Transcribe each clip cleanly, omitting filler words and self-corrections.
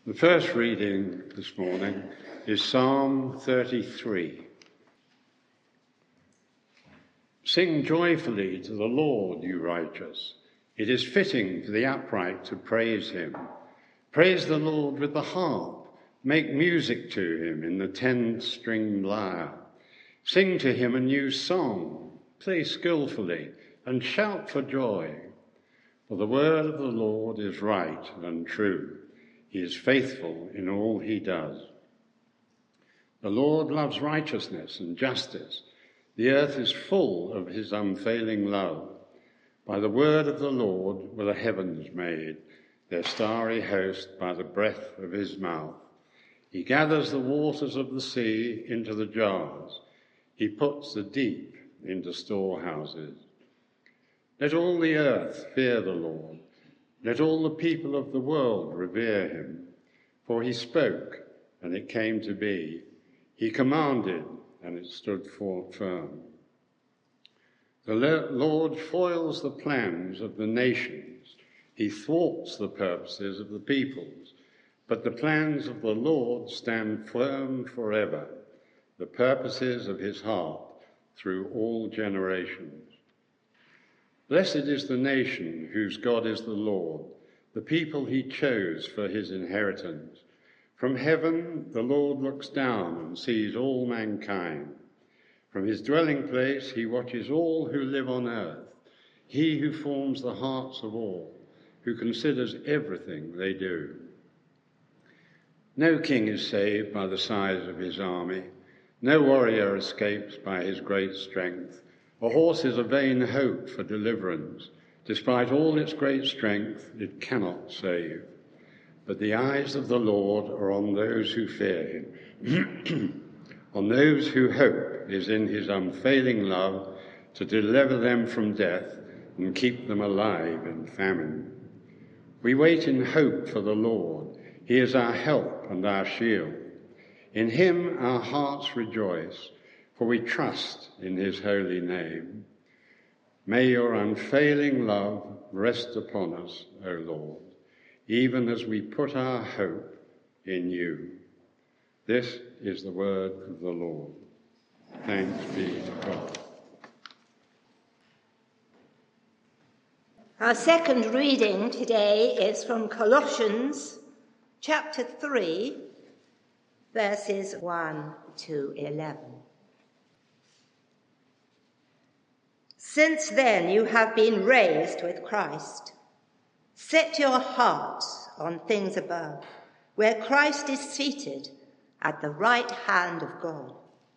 The first reading this morning is Psalm 33. Sing joyfully to the Lord, you righteous. It is fitting for the upright to praise him. Praise the Lord with the harp. Make music to him in the 10-stringed lyre. Sing to him a new song. Play skillfully and shout for joy. For the word of the Lord is right and true. He is faithful in all he does. The Lord loves righteousness and justice. The earth is full of his unfailing love. By the word of the Lord were the heavens made, their starry host by the breath of his mouth. He gathers the waters of the sea into the jars. He puts the deep into storehouses. Let all the earth fear the Lord. Let all the people of the world revere him. For he spoke, and it came to be. He commanded, and it stood firm. The Lord foils the plans of the nations. He thwarts the purposes of the peoples. But the plans of the Lord stand firm forever, the purposes of his heart through all generations. Blessed is the nation whose God is the Lord, the people he chose for his inheritance. From heaven the Lord looks down and sees all mankind. From his dwelling place he watches all who live on earth, he who forms the hearts of all, who considers everything they do. No king is saved by the size of his army. No warrior escapes by his great strength. A horse is a vain hope for deliverance. Despite all its great strength, it cannot save. But the eyes of the Lord are on those who fear him, on those who hope is in his unfailing love to deliver them from death and keep them alive in famine. We wait in hope for the Lord. He is our help and our shield. In him our hearts rejoice, for we trust in his holy name. May your unfailing love rest upon us, O Lord, even as we put our hope in you. This is the word of the Lord. Thanks be to God. Our second reading today is from Colossians chapter 3, verses 1 to 11. Since then you have been raised with Christ. Set your hearts on things above, where Christ is seated at the right hand of God.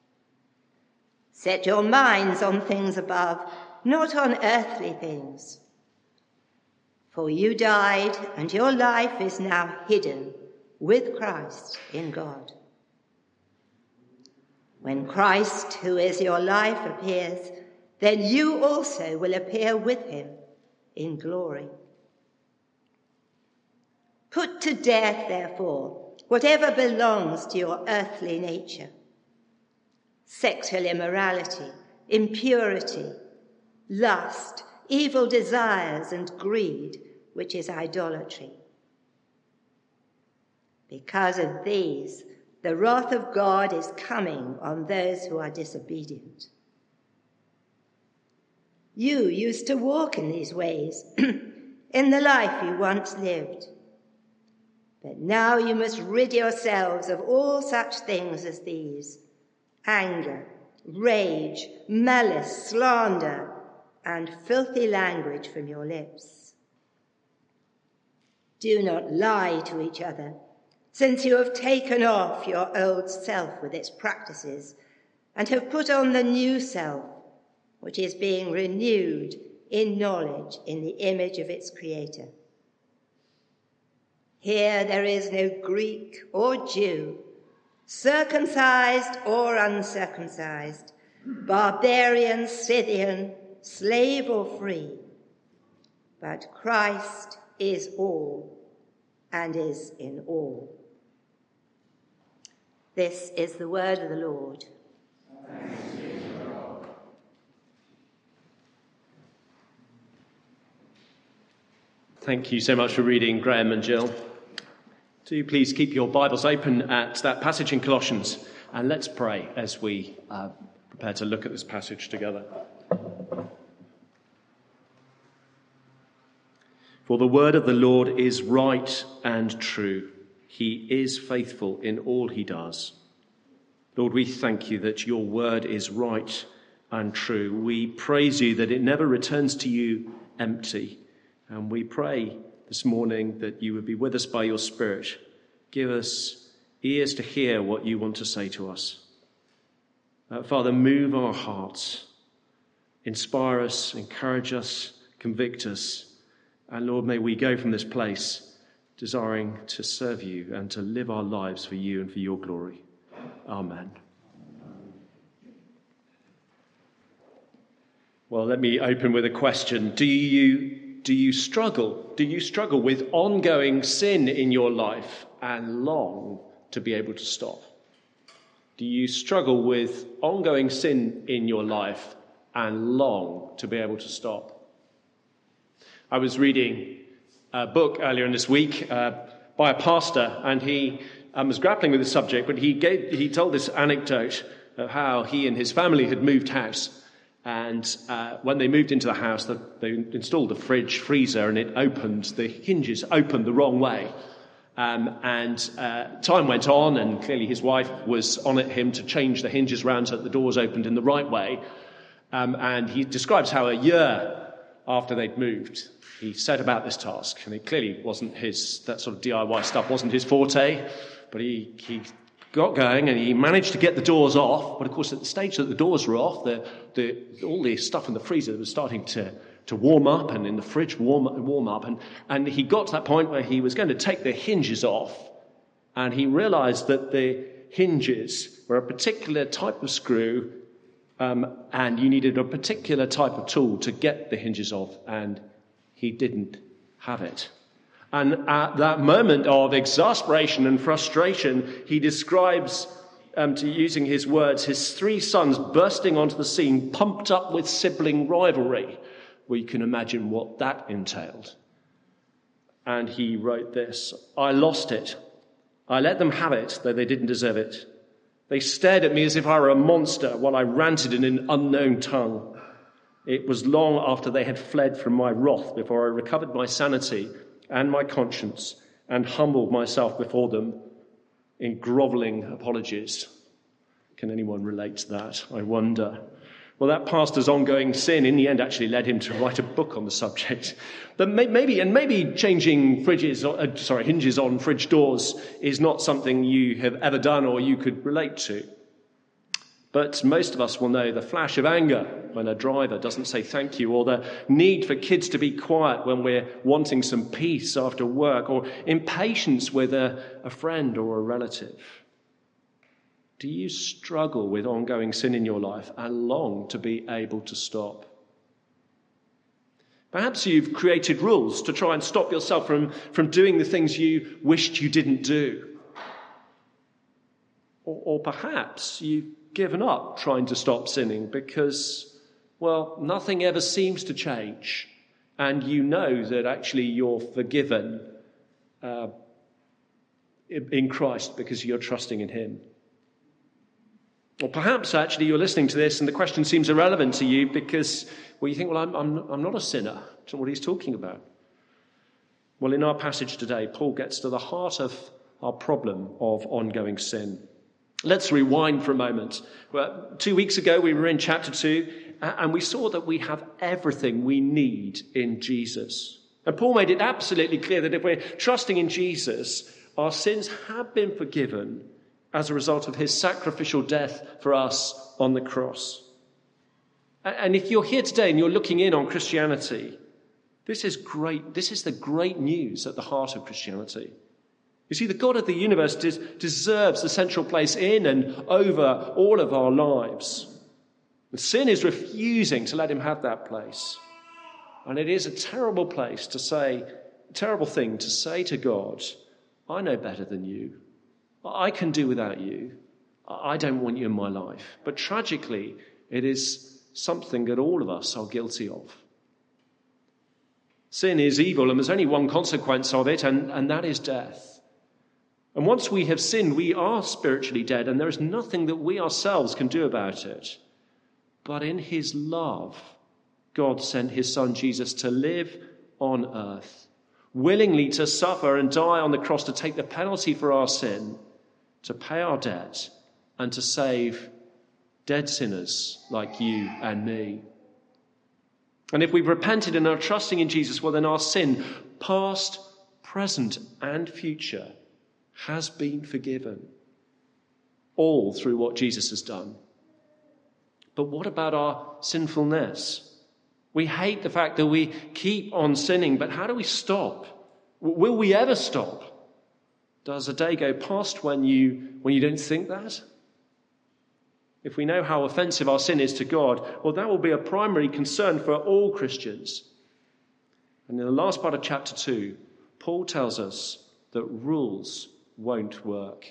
Set your minds on things above, not on earthly things. For you died, and your life is now hidden with Christ in God. When Christ, who is your life, appears, then you also will appear with him in glory. Put to death, therefore, whatever belongs to your earthly nature: sexual immorality, impurity, lust, evil desires, and greed, which is idolatry. Because of these, the wrath of God is coming on those who are disobedient. You used to walk in these ways in the life you once lived. But now you must rid yourselves of all such things as these: anger, rage, malice, slander, and filthy language from your lips. Do not lie to each other, since you have taken off your old self with its practices and have put on the new self, which is being renewed in knowledge in the image of its creator. Here there is no Greek or Jew, circumcised or uncircumcised, barbarian, Scythian, slave or free, but Christ is all and is in all. This is the word of the Lord. Thank you so much for reading, Graham and Jill. Do please keep your Bibles open at that passage in Colossians, and let's pray as we prepare to look at this passage together. For the word of the Lord is right and true. He is faithful in all he does. Lord, we thank you that your word is right and true. We praise you that it never returns to you empty. And we pray this morning that you would be with us by your Spirit. Give us ears to hear what you want to say to us. Father, move our hearts. Inspire us, encourage us, convict us. And Lord, may we go from this place desiring to serve you and to live our lives for you and for your glory. Amen. Well, let me open with a question. Do you struggle? Do you struggle with ongoing sin in your life and long to be able to stop? Do you struggle with ongoing sin in your life and long to be able to stop? I was reading a book earlier in this week by a pastor, and he was grappling with the subject, but he told this anecdote of how he and his family had moved house. And when they moved into the house, they installed a fridge freezer, and the hinges opened the wrong way. And time went on, and clearly his wife was on at him to change the hinges around so that the doors opened in the right way. And he describes how a year after they'd moved, he set about this task. And it clearly wasn't that sort of DIY stuff wasn't his forte, but he got going and he managed to get the doors off. But of course, at the stage that the doors were off, all the stuff in the freezer was starting to warm up, and in the fridge warm up. And he got to that point where he was going to take the hinges off, and he realized that the hinges were a particular type of screw, and you needed a particular type of tool to get the hinges off, and he didn't have it. And at that moment of exasperation and frustration, he describes, using his words, his 3 sons bursting onto the scene, pumped up with sibling rivalry. Well, you can imagine what that entailed. And he wrote this: "I lost it. I let them have it, though they didn't deserve it. They stared at me as if I were a monster while I ranted in an unknown tongue. It was long after they had fled from my wrath before I recovered my sanity and my conscience and humbled myself before them in grovelling apologies." Can anyone relate to that? I wonder. Well, that pastor's ongoing sin in the end actually led him to write a book on the subject. But maybe changing hinges on fridge doors is not something you have ever done or you could relate to. But most of us will know the flash of anger when a driver doesn't say thank you, or the need for kids to be quiet when we're wanting some peace after work, or impatience with a friend or a relative. Do you struggle with ongoing sin in your life and long to be able to stop? Perhaps you've created rules to try and stop yourself from doing the things you wished you didn't do. Or perhaps you've given up trying to stop sinning because, well, nothing ever seems to change, and you know that actually you're forgiven in Christ because you're trusting in him. Or perhaps actually you're listening to this and the question seems irrelevant to you because, well, you think, well, I'm not a sinner. That's not what he's talking about. Well, in our passage today, Paul gets to the heart of our problem of ongoing sin. Let's rewind for a moment. Well, 2 weeks ago, we were in chapter 2, and we saw that we have everything we need in Jesus. And Paul made it absolutely clear that if we're trusting in Jesus, our sins have been forgiven as a result of his sacrificial death for us on the cross. And if you're here today and you're looking in on Christianity, this is great. This is the great news at the heart of Christianity. You see, the God of the universe deserves the central place in and over all of our lives. And sin is refusing to let him have that place. And it is a terrible thing to say to God, I know better than you. I can do without you. I don't want you in my life. But tragically, it is something that all of us are guilty of. Sin is evil, and there's only one consequence of it, and that is death. And once we have sinned, we are spiritually dead, and there is nothing that we ourselves can do about it. But in his love, God sent his son Jesus to live on earth, willingly to suffer and die on the cross to take the penalty for our sin, to pay our debt, and to save dead sinners like you and me. And if we've repented and are trusting in Jesus, well, then our sin, past, present, and future, has been forgiven. All through what Jesus has done. But what about our sinfulness? We hate the fact that we keep on sinning, but how do we stop? Will we ever stop? Does a day go past when you don't think that? If we know how offensive our sin is to God, well, that will be a primary concern for all Christians. And in the last part of chapter 2, Paul tells us that rules won't work.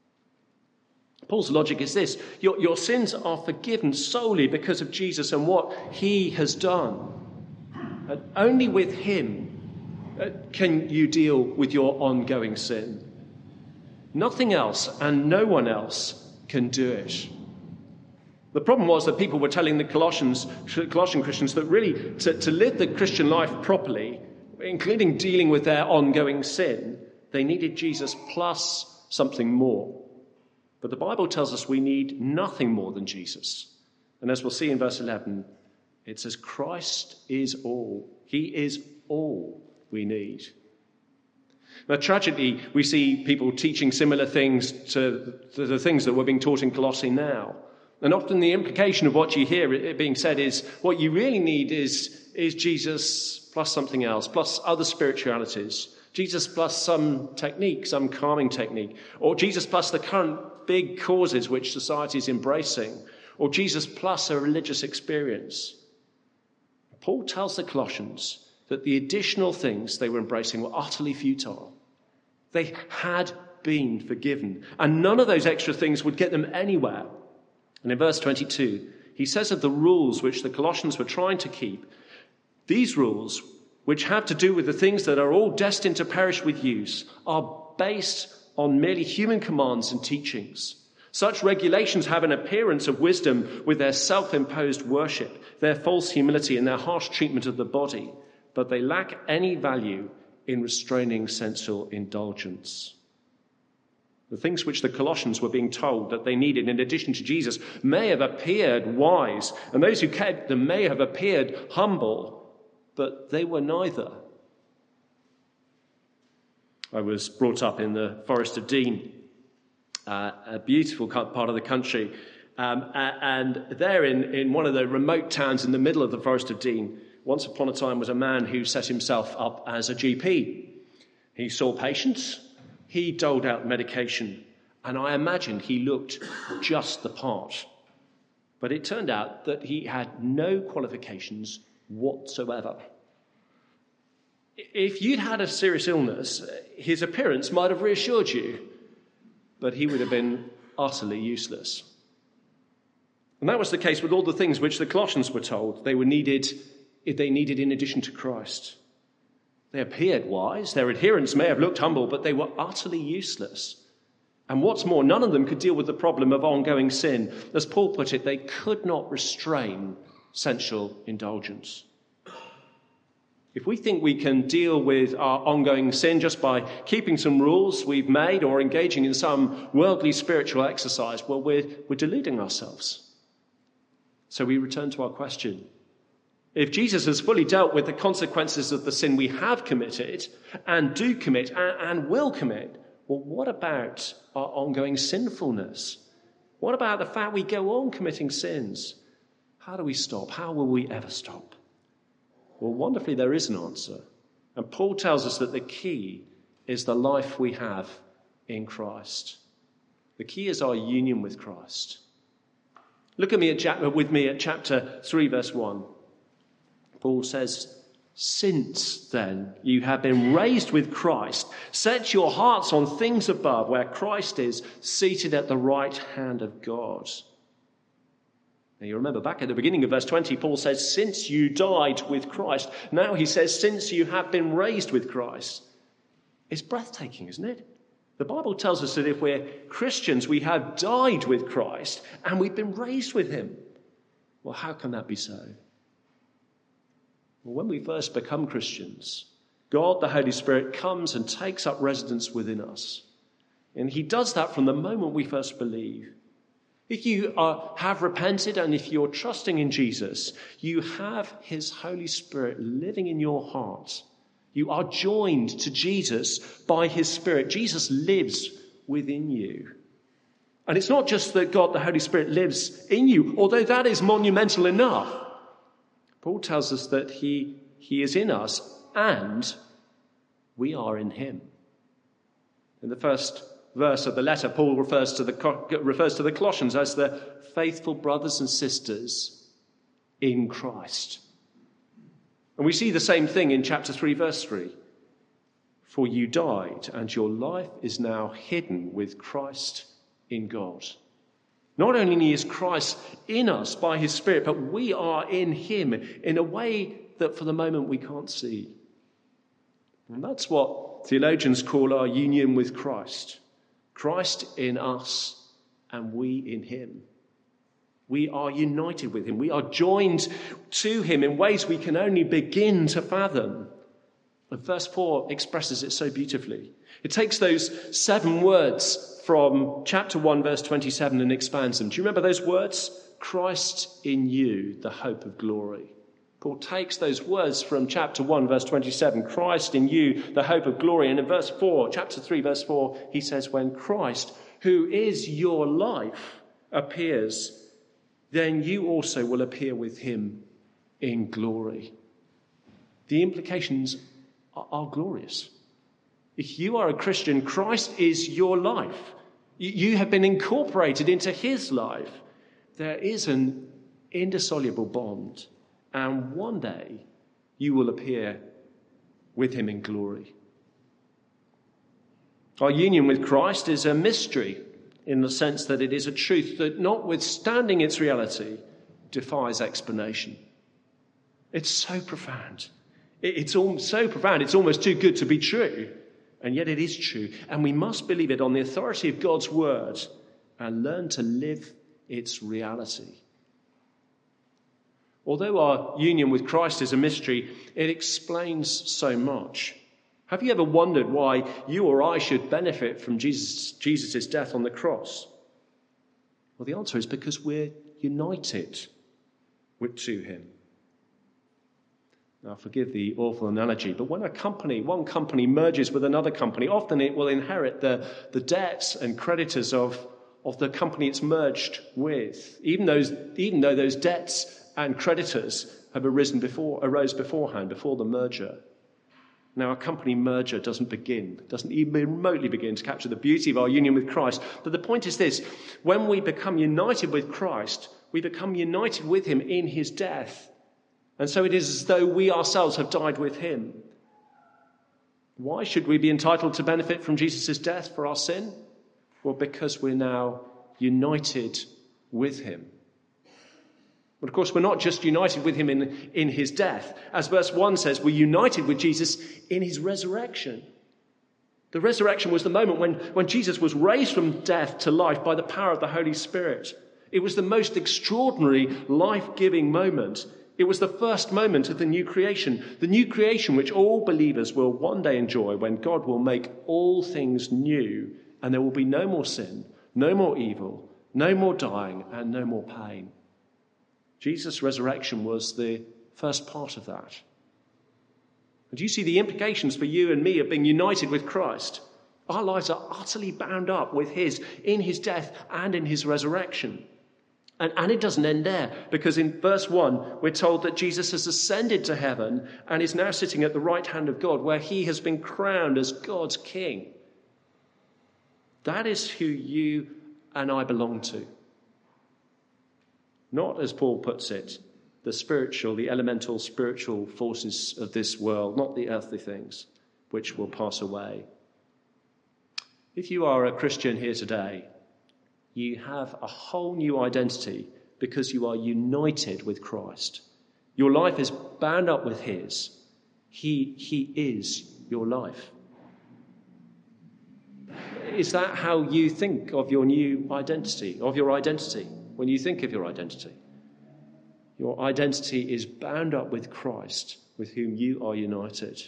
Paul's logic is this: your sins are forgiven solely because of Jesus and what he has done. And only with him can you deal with your ongoing sin. Nothing else and no one else can do it. The problem was that people were telling the Colossian Christians that really to live the Christian life properly, including dealing with their ongoing sin, they needed Jesus plus something more. But the Bible tells us we need nothing more than Jesus. And as we'll see in verse 11, it says Christ is all. He is all we need. Now, tragically, we see people teaching similar things to the things that were being taught in Colossae now. And often the implication of what you hear it being said is what you really need is Jesus plus something else, plus other spiritualities. Jesus plus some technique, some calming technique. Or Jesus plus the current big causes which society is embracing. Or Jesus plus a religious experience. Paul tells the Colossians that the additional things they were embracing were utterly futile. They had been forgiven. And none of those extra things would get them anywhere. And in verse 22, he says of the rules which the Colossians were trying to keep, these rules, which have to do with the things that are all destined to perish with use, are based on merely human commands and teachings. Such regulations have an appearance of wisdom with their self-imposed worship, their false humility, and their harsh treatment of the body, but they lack any value in restraining sensual indulgence. The things which the Colossians were being told that they needed in addition to Jesus may have appeared wise, and those who kept them may have appeared humble, but they were neither. I was brought up in the Forest of Dean, a beautiful part of the country, and there in one of the remote towns in the middle of the Forest of Dean, once upon a time was a man who set himself up as a GP. He saw patients, he doled out medication, and I imagined he looked just the part. But it turned out that he had no qualifications whatsoever. If you'd had a serious illness, his appearance might have reassured you, but he would have been utterly useless. And that was the case with all the things which the Colossians were told they needed in addition to Christ. They appeared wise, their adherents may have looked humble, but they were utterly useless. And what's more, none of them could deal with the problem of ongoing sin. As Paul put it, they could not restrain sensual indulgence. If we think we can deal with our ongoing sin just by keeping some rules we've made or engaging in some worldly spiritual exercise, well, we're deluding ourselves. So we return to our question. If Jesus has fully dealt with the consequences of the sin we have committed and do commit and will commit, well, what about our ongoing sinfulness? What about the fact we go on committing sins? How do we stop? How will we ever stop? Well, wonderfully, there is an answer. And Paul tells us that the key is the life we have in Christ. The key is our union with Christ. Look with me at chapter 3, verse 1. Paul says, "Since then you have been raised with Christ, set your hearts on things above, where Christ is seated at the right hand of God." Now you remember back at the beginning of verse 20, Paul says, "Since you died with Christ." Now he says, "Since you have been raised with Christ." It's breathtaking, isn't it? The Bible tells us that if we're Christians, we have died with Christ and we've been raised with him. Well, how can that be so? Well, when we first become Christians, God, the Holy Spirit, comes and takes up residence within us. And he does that from the moment we first believe. If you have repented and if you're trusting in Jesus, you have his Holy Spirit living in your heart. You are joined to Jesus by his Spirit. Jesus lives within you. And it's not just that God, the Holy Spirit, lives in you, although that is monumental enough. Paul tells us that he is in us and we are in him. In the first verse of the letter, Paul refers to the Colossians as the faithful brothers and sisters in Christ. And we see the same thing in chapter 3, verse 3. For you died, and your life is now hidden with Christ in God. Not only is Christ in us by his Spirit, but we are in him in a way that for the moment we can't see. And that's what theologians call our union with Christ. Christ in us and we in him. We are united with him. We are joined to him in ways we can only begin to fathom. And verse 4 expresses it so beautifully. It takes those 7 words from chapter 1, verse 27 and expands them. Do you remember those words? Christ in you, the hope of glory. Paul takes those words from chapter 1, verse 27, Christ in you, the hope of glory. And in verse 4, chapter 3, verse 4, he says, when Christ, who is your life, appears, then you also will appear with him in glory. The implications are glorious. If you are a Christian, Christ is your life. You have been incorporated into his life. There is an indissoluble bond. And one day you will appear with him in glory. Our union with Christ is a mystery in the sense that it is a truth that, notwithstanding its reality, defies explanation. It's so profound. It's so profound, it's almost too good to be true. And yet it is true. And we must believe it on the authority of God's word and learn to live its reality. Although our union with Christ is a mystery, it explains so much. Have you ever wondered why you or I should benefit from Jesus' death on the cross? Well, the answer is because we're united to him. Now, forgive the awful analogy, but when one company merges with another company, often it will inherit the debts and creditors of the company it's merged with, even though those debts and creditors have arose beforehand, before the merger. Now, a company merger doesn't even remotely begin to capture the beauty of our union with Christ. But the point is this: when we become united with Christ, we become united with him in his death. And so it is as though we ourselves have died with him. Why should we be entitled to benefit from Jesus' death for our sin? Well, because we're now united with him. But of course, we're not just united with him in his death. As verse 1 says, we're united with Jesus in his resurrection. The resurrection was the moment when Jesus was raised from death to life by the power of the Holy Spirit. It was the most extraordinary, life-giving moment. It was the first moment of the new creation which all believers will one day enjoy when God will make all things new and there will be no more sin, no more evil, no more dying, and no more pain. Jesus' resurrection was the first part of that. And do you see the implications for you and me of being united with Christ? Our lives are utterly bound up with his, in his death and in his resurrection. And it doesn't end there, because in verse 1, we're told that Jesus has ascended to heaven and is now sitting at the right hand of God, where he has been crowned as God's king. That is who you and I belong to. Not, as Paul puts it, the elemental spiritual forces of this world, not the earthly things which will pass away. If you are a Christian here today, you have a whole new identity because you are united with Christ. Your life is bound up with his. He is your life. Is that how you think of your new identity, of your identity, when you think of your identity? Your identity is bound up with Christ, with whom you are united.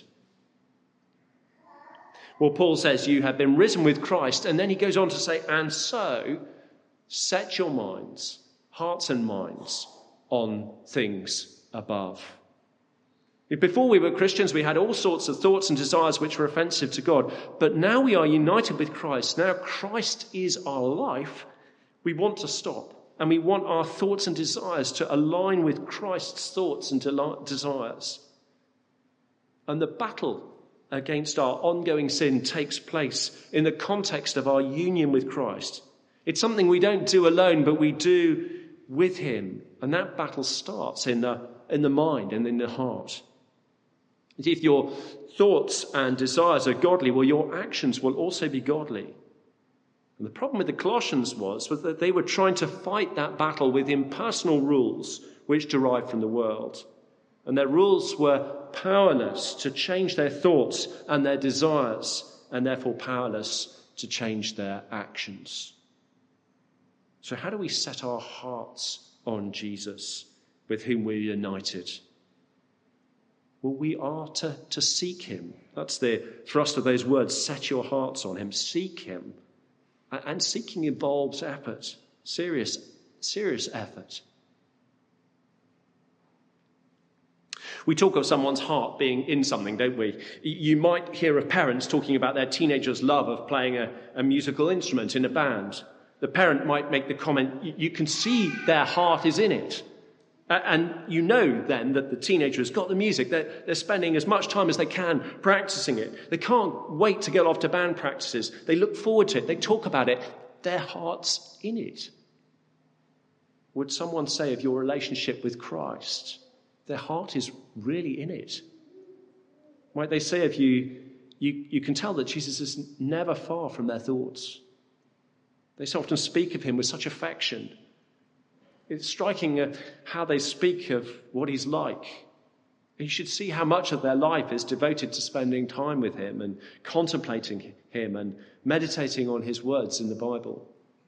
Well, Paul says you have been risen with Christ, and then he goes on to say, and so set your minds, hearts and minds, on things above. Before we were Christians, we had all sorts of thoughts and desires which were offensive to God. But now we are united with Christ. Now Christ is our life. We want to stop. And we want our thoughts and desires to align with Christ's thoughts and desires. And the battle against our ongoing sin takes place in the context of our union with Christ. It's something we don't do alone, but we do with him. And that battle starts in the mind and in the heart. If your thoughts and desires are godly, well, your actions will also be godly. And the problem with the Colossians was that they were trying to fight that battle with impersonal rules which derived from the world. And their rules were powerless to change their thoughts and their desires, and therefore powerless to change their actions. So how do we set our hearts on Jesus, with whom we're united? Well, we are to seek him. That's the thrust of those words, set your hearts on him, seek him. And seeking involves effort, serious effort. We talk of someone's heart being in something, don't we? You might hear of parents talking about their teenagers' love of playing a musical instrument in a band. The parent might make the comment, you can see their heart is in it. And you know then that the teenager has got the music. They're spending as much time as they can practicing it. They can't wait to get off to band practices. They look forward to it. They talk about it. Their heart's in it. Would someone say of your relationship with Christ, their heart is really in it? Might they say of you, you can tell that Jesus is never far from their thoughts. They so often speak of him with such affection. It's striking how they speak of what he's like. You should see how much of their life is devoted to spending time with him and contemplating him and meditating on his words in the Bible.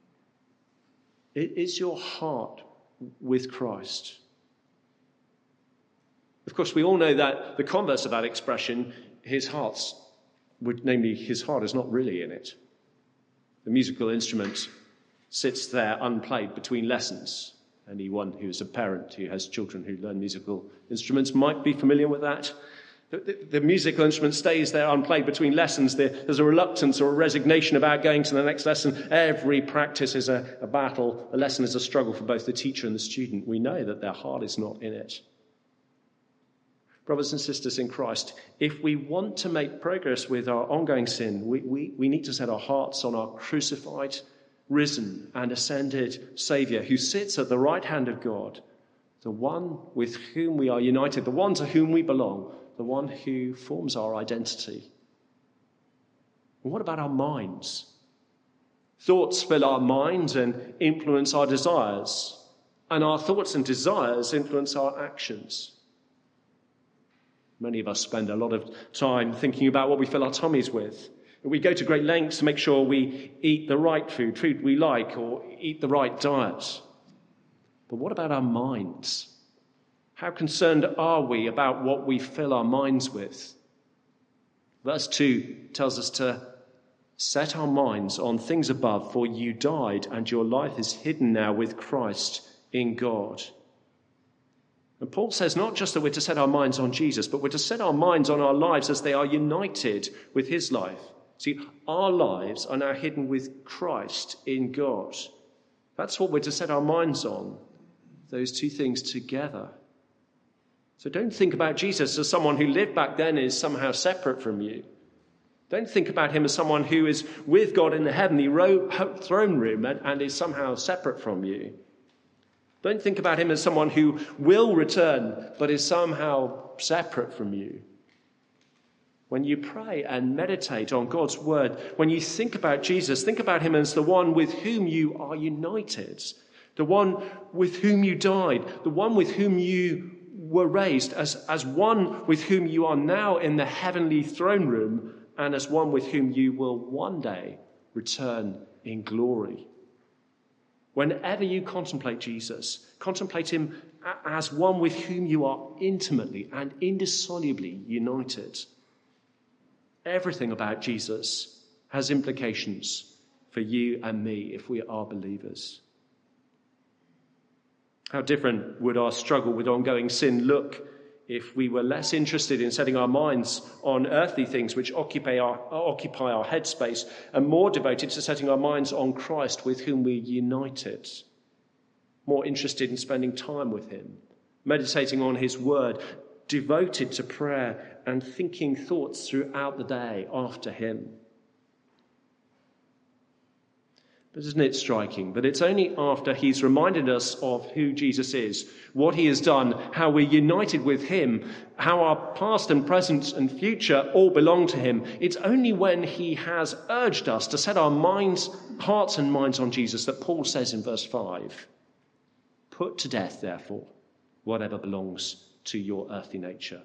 Is your heart with Christ? Of course, we all know that the converse of that expression, his heart is not really in it. The musical instrument sits there unplayed between lessons. Anyone who is a parent who has children who learn musical instruments might be familiar with that. The musical instrument stays there unplayed between lessons. There's a reluctance or a resignation about going to the next lesson. Every practice is a battle. A lesson is a struggle for both the teacher and the student. We know that their heart is not in it. Brothers and sisters in Christ, if we want to make progress with our ongoing sin, we need to set our hearts on our crucified, risen and ascended Saviour, who sits at the right hand of God, the one with whom we are united, the one to whom we belong, the one who forms our identity. And what about our minds? Thoughts fill our minds and influence our desires, and our thoughts and desires influence our actions. Many of us spend a lot of time thinking about what we fill our tummies with. We go to great lengths to make sure we eat the right food we like, or eat the right diet. But what about our minds? How concerned are we about what we fill our minds with? Verse 2 tells us to set our minds on things above, for you died, and your life is hidden now with Christ in God. And Paul says not just that we're to set our minds on Jesus, but we're to set our minds on our lives as they are united with his life. See, our lives are now hidden with Christ in God. That's what we're to set our minds on, those two things together. So don't think about Jesus as someone who lived back then is somehow separate from you. Don't think about him as someone who is with God in the heavenly throne room and is somehow separate from you. Don't think about him as someone who will return but is somehow separate from you. When you pray and meditate on God's word, when you think about Jesus, think about him as the one with whom you are united, the one with whom you died, the one with whom you were raised, as one with whom you are now in the heavenly throne room, and as one with whom you will one day return in glory. Whenever you contemplate Jesus, contemplate him as one with whom you are intimately and indissolubly united. Everything about Jesus has implications for you and me if we are believers. How different would our struggle with ongoing sin look if we were less interested in setting our minds on earthly things which occupy our headspace and more devoted to setting our minds on Christ with whom we're united, more interested in spending time with him, meditating on his word, devoted to prayer and thinking thoughts throughout the day after him. But isn't it striking that it's only after he's reminded us of who Jesus is, what he has done, how we're united with him, how our past and present and future all belong to him, it's only when he has urged us to set our hearts and minds on Jesus that Paul says in verse 5, "Put to death, therefore, whatever belongs to your earthly nature."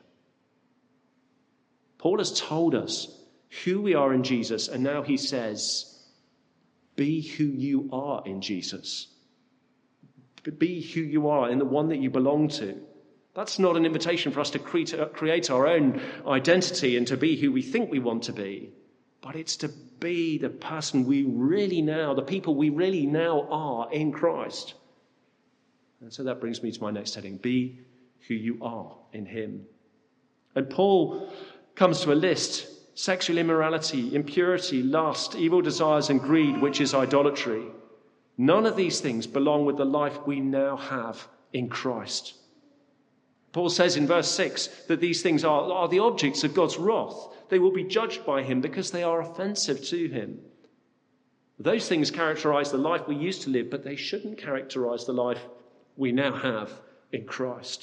Paul has told us who we are in Jesus, and now he says, be who you are in Jesus. Be who you are in the one that you belong to. That's not an invitation for us to create our own identity and to be who we think we want to be, but it's to be the person we really now, the people we really now are in Christ. And so that brings me to my next heading, be who you are in him. And Paul comes to a list: sexual immorality, impurity, lust, evil desires and greed, which is idolatry. None of these things belong with the life we now have in Christ. Paul says in verse 6 that these things are the objects of God's wrath. They will be judged by him because they are offensive to him. Those things characterize the life we used to live, but they shouldn't characterize the life we now have in Christ.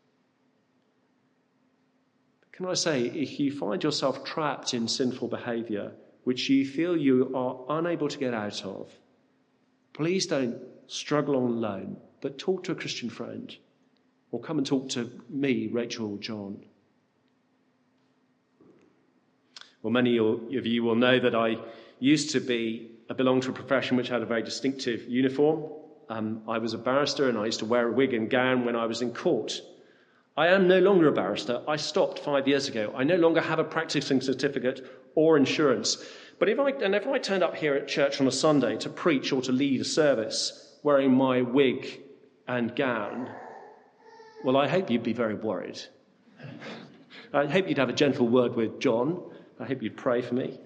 Can I say, if you find yourself trapped in sinful behavior, which you feel you are unable to get out of, please don't struggle on alone, but talk to a Christian friend, or come and talk to me, Rachel, or John. Well, many of you will know that I used to belong to a profession which had a very distinctive uniform. I was a barrister, and I used to wear a wig and gown when I was in court. I am no longer a barrister. I stopped 5 years ago. I no longer have a practicing certificate or insurance. But if I turned up here at church on a Sunday to preach or to lead a service wearing my wig and gown, well, I hope you'd be very worried. I hope you'd have a gentle word with John. I hope you'd pray for me.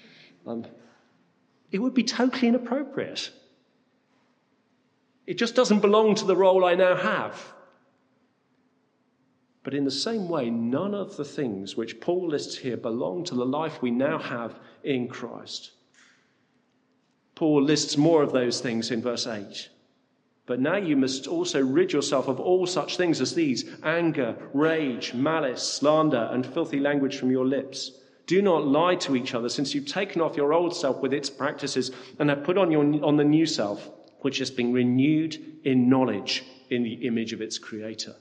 It would be totally inappropriate. It just doesn't belong to the role I now have. But in the same way, none of the things which Paul lists here belong to the life we now have in Christ. Paul lists more of those things in verse 8. But now you must also rid yourself of all such things as these: anger, rage, malice, slander, and filthy language from your lips. Do not lie to each other, since you've taken off your old self with its practices and have put on the new self, which has been renewed in knowledge in the image of its creator.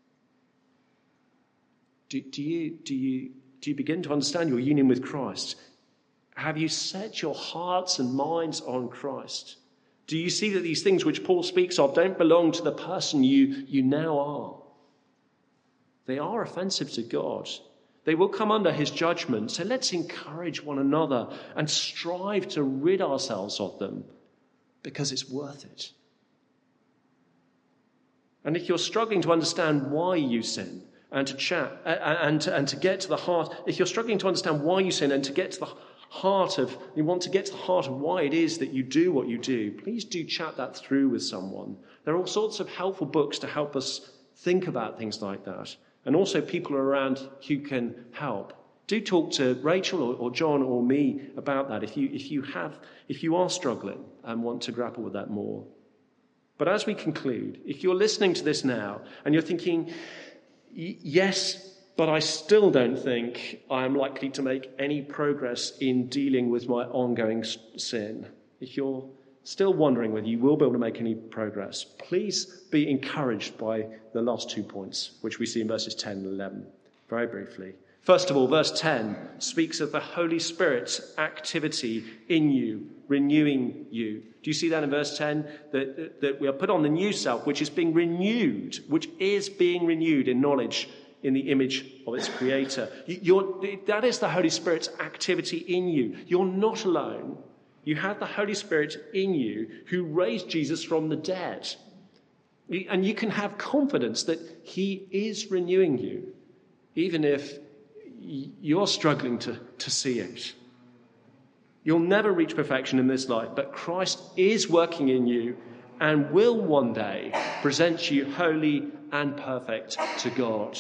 Do you begin to understand your union with Christ? Have you set your hearts and minds on Christ? Do you see that these things which Paul speaks of don't belong to the person you now are? They are offensive to God. They will come under his judgment. So let's encourage one another and strive to rid ourselves of them, because it's worth it. And if you're struggling to understand why you sin, and to get to the heart, if you're struggling to understand why you sin and to get to the heart of, you want to get to the heart of why it is that you do what you do, please do chat that through with someone. There are all sorts of helpful books to help us think about things like that, and also people around who can help. Do talk to Rachel or John or me about that if you are struggling and want to grapple with that more. But as we conclude, if you're listening to this now and you're thinking, yes, but I still don't think I'm likely to make any progress in dealing with my ongoing sin. If you're still wondering whether you will be able to make any progress, please be encouraged by the last 2 points, which we see in verses 10 and 11. Very briefly. First of all, verse 10 speaks of the Holy Spirit's activity in you, renewing you. Do you see that in verse 10? That we are put on the new self, which is being renewed in knowledge in the image of its creator. That is the Holy Spirit's activity in you. You're not alone. You have the Holy Spirit in you who raised Jesus from the dead. And you can have confidence that he is renewing you, even if you're struggling to see it. You'll never reach perfection in this life, but Christ is working in you and will one day present you holy and perfect to God.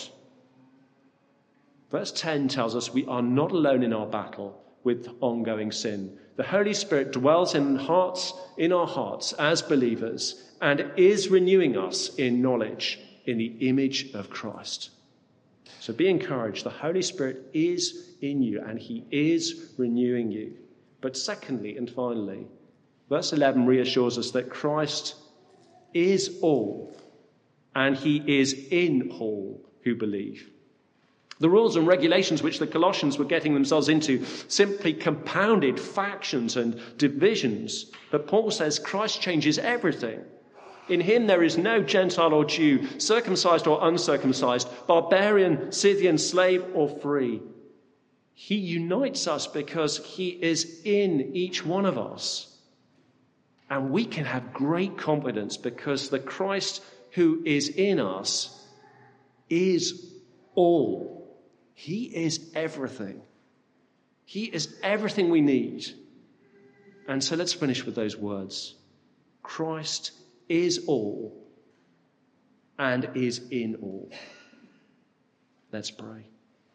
Verse 10 tells us we are not alone in our battle with ongoing sin. The Holy Spirit dwells in our hearts as believers and is renewing us in knowledge in the image of Christ. So be encouraged. The Holy Spirit is in you and he is renewing you. But secondly and finally, verse 11 reassures us that Christ is all and he is in all who believe. The rules and regulations which the Colossians were getting themselves into simply compounded factions and divisions. But Paul says Christ changes everything. In him there is no Gentile or Jew, circumcised or uncircumcised, barbarian, Scythian, slave or free. He unites us because he is in each one of us. And we can have great confidence because the Christ who is in us is all. He is everything. He is everything we need. And so let's finish with those words. Christ is all and is in all. Let's pray.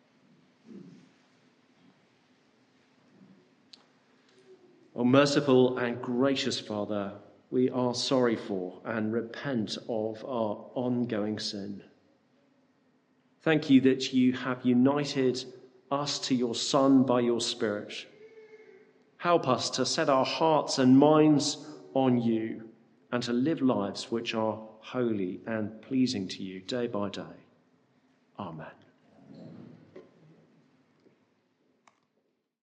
O merciful and gracious Father, we are sorry for and repent of our ongoing sin. Thank you that you have united us to your Son by your Spirit. Help us to set our hearts and minds on you and to live lives which are holy and pleasing to you day by day. Amen.